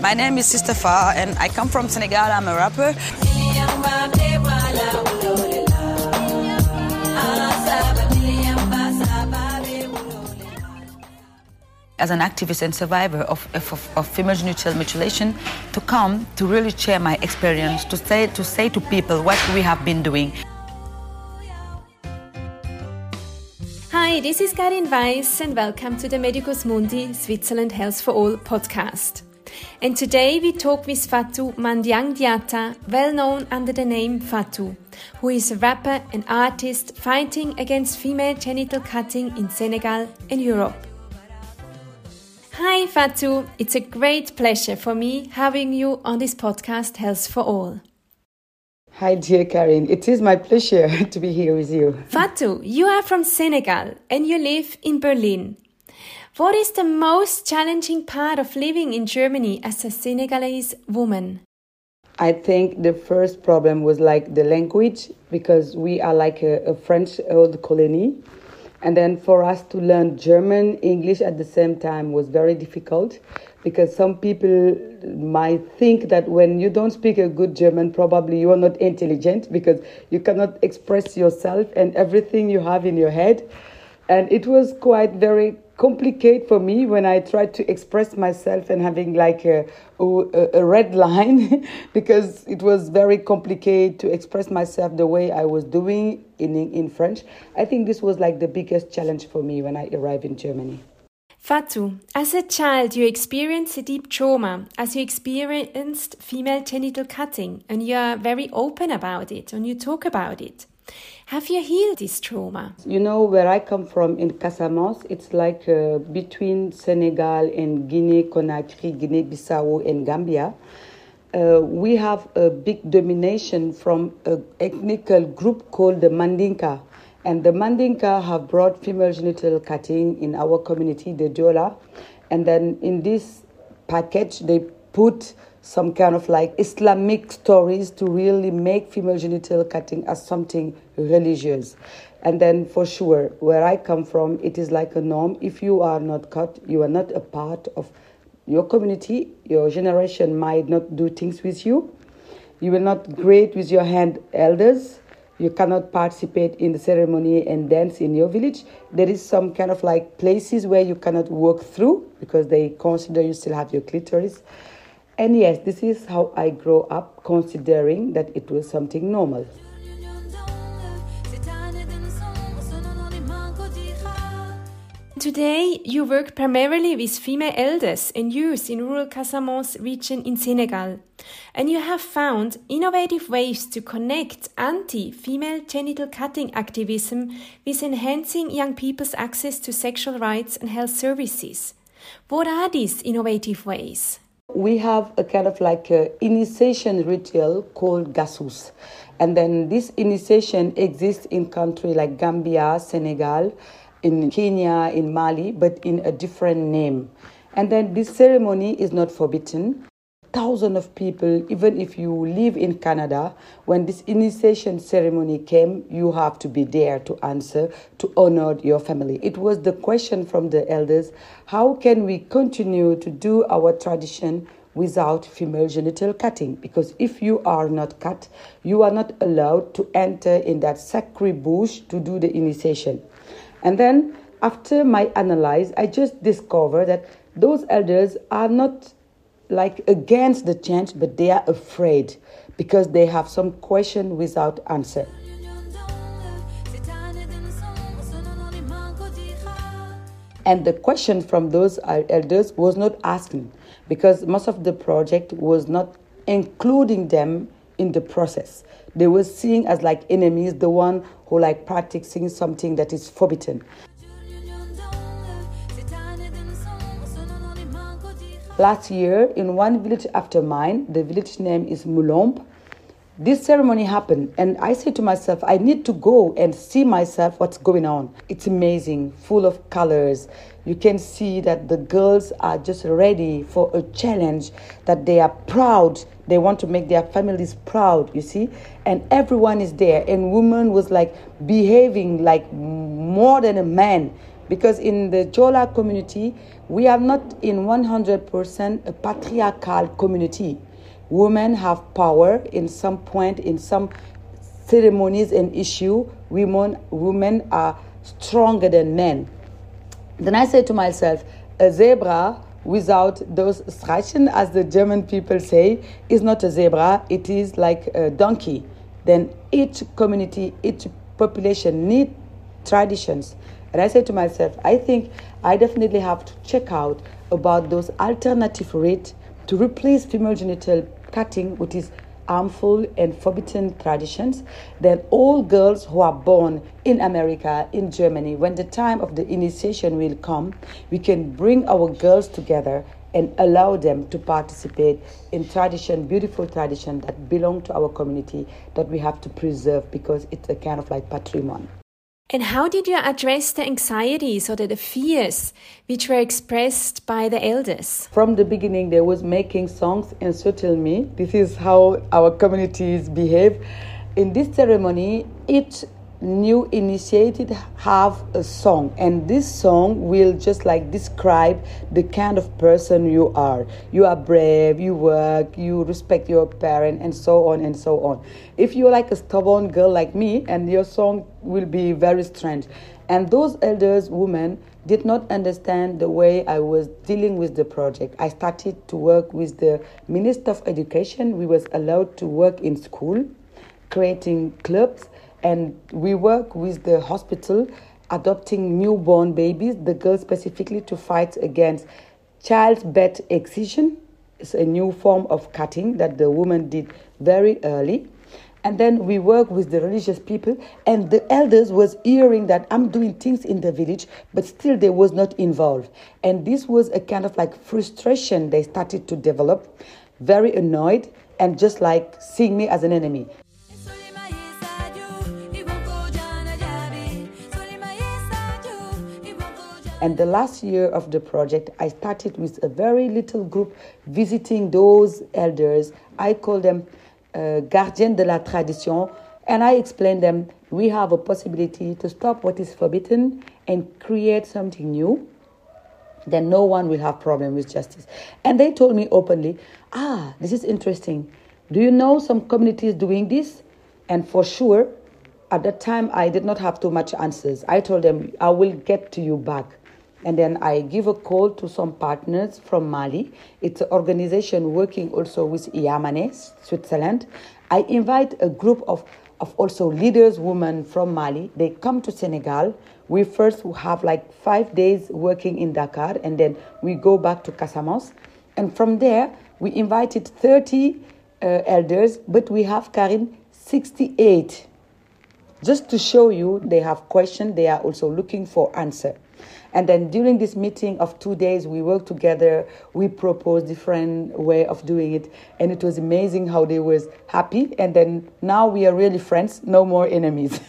My name is Sister Fa and I come from Senegal. I'm a rapper. As an activist and survivor of female genital mutilation, to come to really share my experience, to say to people what we have been doing. Hi, this is Karin Weiss and welcome to the Medicus Mundi Switzerland Health for All podcast. And today we talk with Fatou Mandiang Diatta, well known under the name Fatou, who is a rapper and artist fighting against female genital cutting in Senegal and Europe. Hi Fatou, it's a great pleasure for me having you on this podcast Health for All. Hi dear Karin, it is my pleasure to be here with you. Fatou, you are from Senegal and you live in Berlin. What is the most challenging part of living in Germany as a Senegalese woman? I think the first problem was like the language, because we are like a French old colony. And then for us to learn German, English at the same time was very difficult, because some people might think that when you don't speak a good German, probably you are not intelligent, because you cannot express yourself and everything you have in your head. And it was quite very complicated for me when I tried to express myself and having like a red line because it was very complicated to express myself the way I was doing in French. I think this was like the biggest challenge for me when I arrived in Germany. Fatou, as a child you experienced a deep trauma as you experienced female genital cutting, and you are very open about it and you talk about it. Have you healed this trauma? You know, where I come from in Casamance, it's like between Senegal and Guinea-Conakry, Guinea-Bissau and Gambia. We have a big domination from an ethnical group called the Mandinka. And the Mandinka have brought female genital cutting in our community, the Diola. And then in this package, they put some kind of like Islamic stories to really make female genital cutting as something religious. And then for sure, where I come from, it is like a norm. If you are not cut, you are not a part of your community. Your generation might not do things with you. You will not greet with your hand elders. You cannot participate in the ceremony and dance in your village. There is some kind of like places where you cannot walk through because they consider you still have your clitoris. And yes, this is how I grew up, considering that it was something normal. Today, you work primarily with female elders and youth in rural Casamance region in Senegal. And you have found innovative ways to connect anti-female genital cutting activism with enhancing young people's access to sexual rights and health services. What are these innovative ways? We have a kind of like a initiation ritual called Gassus. And then this initiation exists in countries like Gambia, Senegal, in Kenya, in Mali, but in a different name. And then this ceremony is not forbidden. Thousands of people, even if you live in Canada, when this initiation ceremony came, you have to be there to answer, to honor your family. It was the question from the elders, how can we continue to do our tradition without female genital cutting? Because if you are not cut, you are not allowed to enter in that sacred bush to do the initiation. And then after my analysis, I just discovered that those elders are not like against the change, but they are afraid because they have some question without answer. And the question from those elders was not asking, because most of the project was not including them in the process. They were seen as like enemies, the one who like practicing something that is forbidden. Last year, in one village after mine, the village name is Moulombe, this ceremony happened, and I said to myself, I need to go and see myself what's going on. It's amazing, full of colors. You can see that the girls are just ready for a challenge, that they are proud. They want to make their families proud, you see. And everyone is there, and woman was like behaving like more than a man, Because in the Jola community, we are not in 100% a patriarchal community. Women have power in some point, in some ceremonies and issue. Women are stronger than men. Then I say to myself, a zebra without those Streichen, as the German people say, is not a zebra, it is like a donkey. Then each community, each population need traditions. And I say to myself, I think I definitely have to check out about those alternative rates to replace female genital cutting, which is harmful and forbidden traditions. Then all girls who are born in America, in Germany, when the time of the initiation will come, we can bring our girls together and allow them to participate in tradition, beautiful tradition that belong to our community that we have to preserve because it's a kind of like patrimony. And how did you address the anxieties or the fears which were expressed by the elders? From the beginning, they was making songs and so tell me, this is how our communities behave. In this ceremony, each new initiated have a song, and this song will just like describe the kind of person you are. You are brave, you work, you respect your parent, and so on and so on. If you're like a stubborn girl like me, and your song will be very strange. And those elders, women, did not understand the way I was dealing with the project. I started to work with the Minister of Education. We was allowed to work in school, creating clubs, and we work with the hospital, adopting newborn babies, the girls specifically to fight against childbirth excision. It's a new form of cutting that the woman did very early. And then we work with the religious people, and the elders was hearing that I'm doing things in the village, but still they was not involved. And this was a kind of like frustration they started to develop, very annoyed, and just like seeing me as an enemy. And the last year of the project, I started with a very little group visiting those elders. I call them gardiens de la tradition. And I explained them, we have a possibility to stop what is forbidden and create something new. Then no one will have problem with justice. And they told me openly, this is interesting. Do you know some communities doing this? And for sure, at that time, I did not have too much answers. I told them, I will get to you back. And then I give a call to some partners from Mali. It's an organization working also with Yamane, Switzerland. I invite a group of also leaders, women from Mali. They come to Senegal. We first have like 5 days working in Dakar, and then we go back to Casamance. And from there, we invited 30 elders, but we have, Karin, 68. Just to show you, they have questions. They are also looking for answer. And then during this meeting of 2 days, we worked together. We proposed different way of doing it. And it was amazing how they was happy. And then now we are really friends, no more enemies.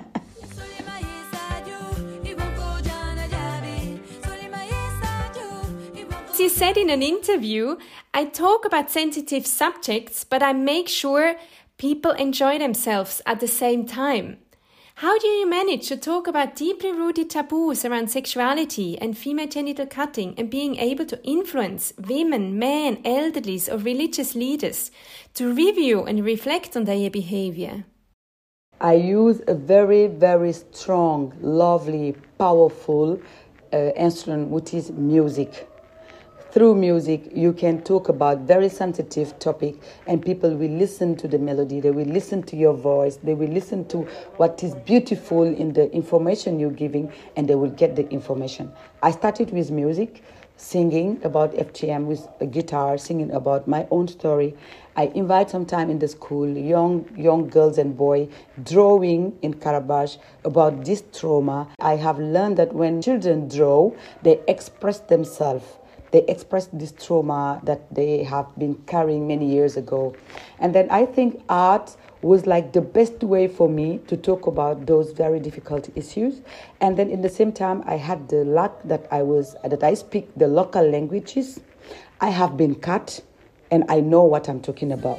As you said in an interview, I talk about sensitive subjects, but I make sure people enjoy themselves at the same time. How do you manage to talk about deeply rooted taboos around sexuality and female genital cutting and being able to influence women, men, elderlies or religious leaders to review and reflect on their behavior? I use a very, very strong, lovely, powerful instrument, which is music. Through music, you can talk about very sensitive topic, and people will listen to the melody, they will listen to your voice, they will listen to what is beautiful in the information you're giving, and they will get the information. I started with music, singing about FGM with a guitar, singing about my own story. I invite sometime in the school young girls and boys drawing in Calabash about this trauma. I have learned that when children draw, they express themselves. They express this trauma that they have been carrying many years ago. And then I think art was like the best way for me to talk about those very difficult issues. And then in the same time, I had the luck that I speak the local languages. I have been cut and I know what I'm talking about.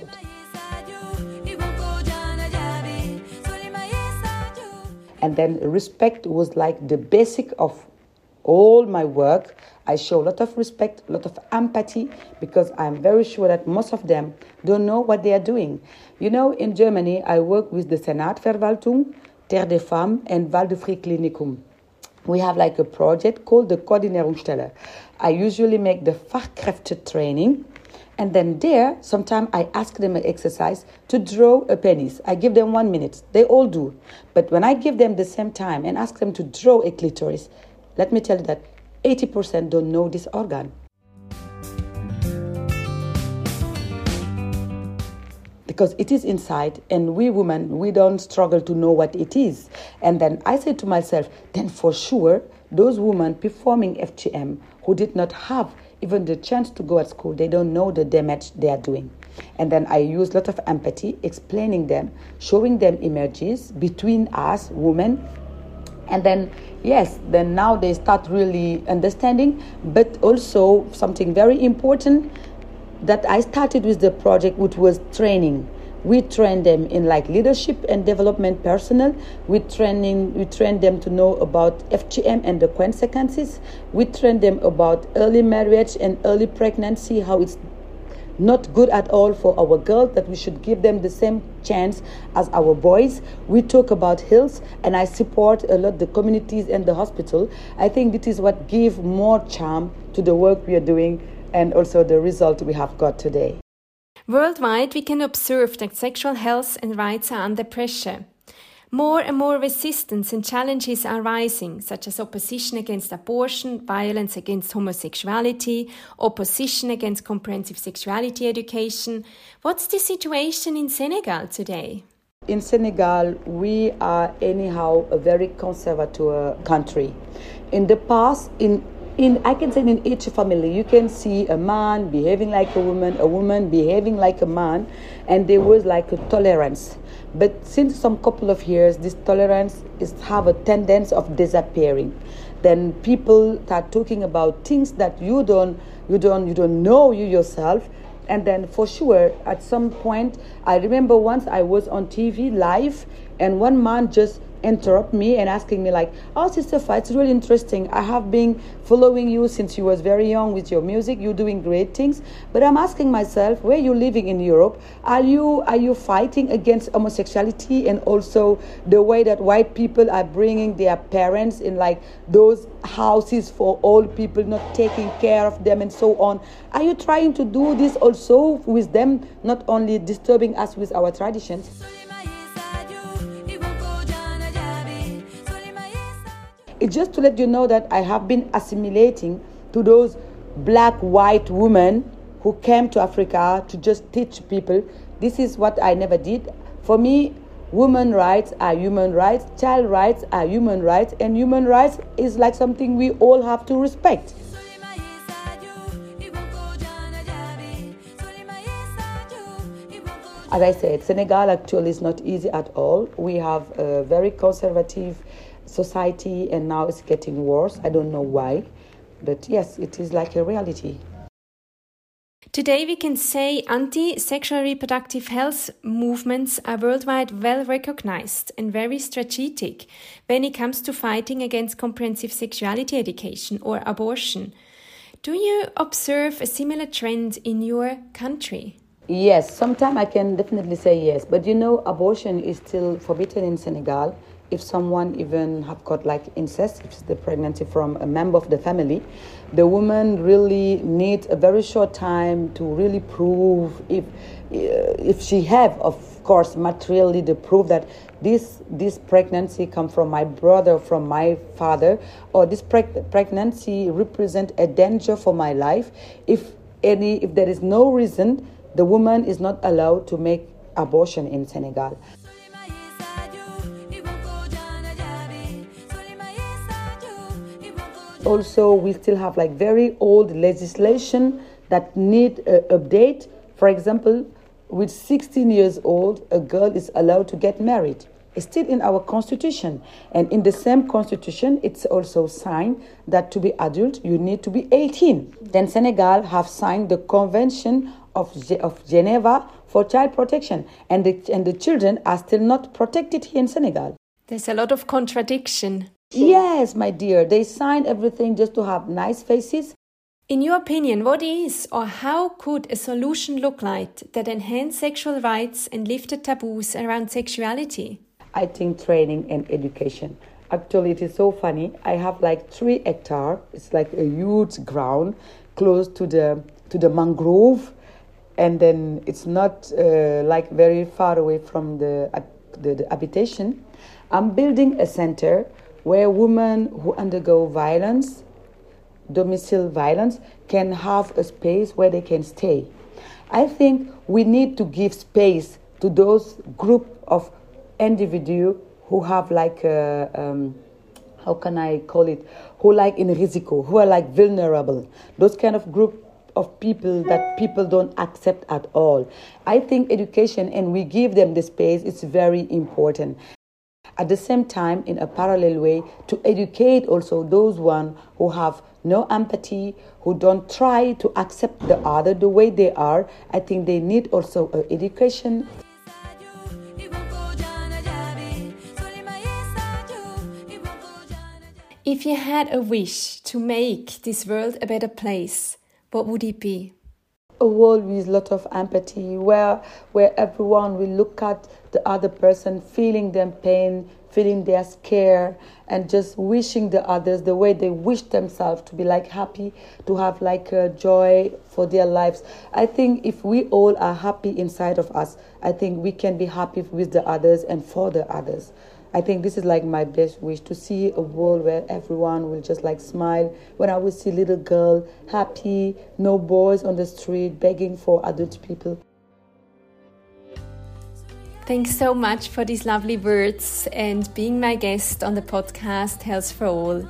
And then respect was like the basic of all my work. I show a lot of respect, a lot of empathy, because I'm very sure that most of them don't know what they are doing. You know, in Germany, I work with the Senatsverwaltung, Terre des Femmes, and Waldefried Klinikum. We have like a project called the Koordinierungsstelle. I usually make the Fachkräfte-training, and then there, sometimes I ask them an exercise to draw a penis. I give them 1 minute. They all do. But when I give them the same time and ask them to draw a clitoris, let me tell you that 80% don't know this organ. Because it is inside, and we women, we don't struggle to know what it is. And then I say to myself, then for sure, those women performing FGM who did not have even the chance to go at school, they don't know the damage they are doing. And then I use a lot of empathy, explaining them, showing them images between us, women. And then, yes, then now they start really understanding. But also something very important that I started with the project, which was training. We train them in like leadership and development personnel. We train them to know about FGM and the consequences. We train them about early marriage and early pregnancy, how it's not good at all for our girls, that we should give them the same chance as our boys. We talk about health, and I support a lot the communities and the hospital. I think this is what gives more charm to the work we are doing and also the result we have got today. Worldwide, we can observe that sexual health and rights are under pressure. More and more resistance and challenges are rising, such as opposition against abortion, violence against homosexuality, opposition against comprehensive sexuality education. What's the situation in Senegal today? In Senegal, we are anyhow a very conservative country. In the past, I can say in each family, you can see a man behaving like a woman behaving like a man, and there was like a tolerance. But since some couple of years, this tolerance have a tendency of disappearing. Then people start talking about things that you don't know you yourself. And then for sure, at some point, I remember once I was on TV live, and one man just interrupt me and asking me like, "Oh, Sister Fa, it's really interesting. I have been following you since you was very young with your music. You're doing great things. But I'm asking myself, where you living in Europe? Are you fighting against homosexuality and also the way that white people are bringing their parents in like those houses for old people, not taking care of them and so on? Are you trying to do this also with them, not only disturbing us with our traditions?" It's just to let you know that I have been assimilating to those black-white women who came to Africa to just teach people. This is what I never did. For me, women rights are human rights, child rights are human rights, and human rights is like something we all have to respect. As I said, Senegal actually is not easy at all. We have a very conservative society, and now it's getting worse. I don't know why, but yes, it is like a reality. Today we can say anti-sexual reproductive health movements are worldwide well recognized and very strategic when it comes to fighting against comprehensive sexuality education or abortion. Do you observe a similar trend in your country? Yes, sometimes I can definitely say yes, but you know, abortion is still forbidden in Senegal. If someone even have got like incest, if it's the pregnancy from a member of the family, the woman really needs a very short time to really prove if she have, of course, materially the proof that this pregnancy come from my brother, from my father, or this pregnancy represent a danger for my life. If there is no reason, the woman is not allowed to make abortion in Senegal. Also, we still have like very old legislation that need update. For example, with 16 years old, a girl is allowed to get married. It's still in our constitution. And in the same constitution, it's also signed that to be adult, you need to be 18. Then Senegal have signed the Convention of Geneva for child protection. And the children are still not protected here in Senegal. There's a lot of contradiction. Yes, my dear. They sign everything just to have nice faces. In your opinion, what is or how could a solution look like that enhance sexual rights and lift the taboos around sexuality? I think training and education. Actually, it is so funny. I have like 3 hectares. It's like a huge ground close to the mangrove, and then it's not like very far away from the habitation. I'm building a center where women who undergo violence, domicile violence, can have a space where they can stay. I think we need to give space to those group of individuals who have like how can I call it, who like in risiko, who are like vulnerable, those kind of group of people that people don't accept at all. I think education, and we give them the space, it's very important. At the same time, in a parallel way, to educate also those ones who have no empathy, who don't try to accept the other the way they are. I think they need also education. If you had a wish to make this world a better place, what would it be? A world with a lot of empathy, where everyone will look at the other person, feeling their pain, feeling their scare, and just wishing the others the way they wish themselves to be like happy, to have like a joy for their lives. I think if we all are happy inside of us, I think we can be happy with the others and for the others. I think this is like my best wish, to see a world where everyone will just like smile. When I will see little girl happy, no boys on the street begging for adult people. Thanks so much for these lovely words and being my guest on the podcast Health for All.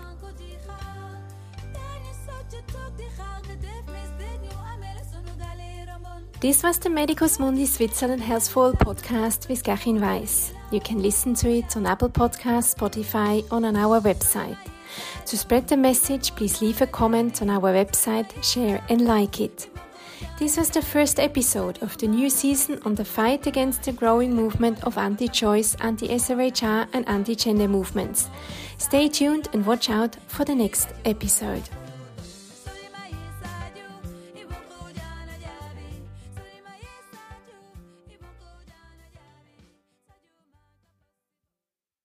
This was the Medicus Mundi Switzerland Health for All podcast with Gachin Weiss. You can listen to it on Apple Podcasts, Spotify, or on our website. To spread the message, please leave a comment on our website, share and like it. This was the first episode of the new season on the fight against the growing movement of anti-choice, anti-SRHR and anti-gender movements. Stay tuned and watch out for the next episode.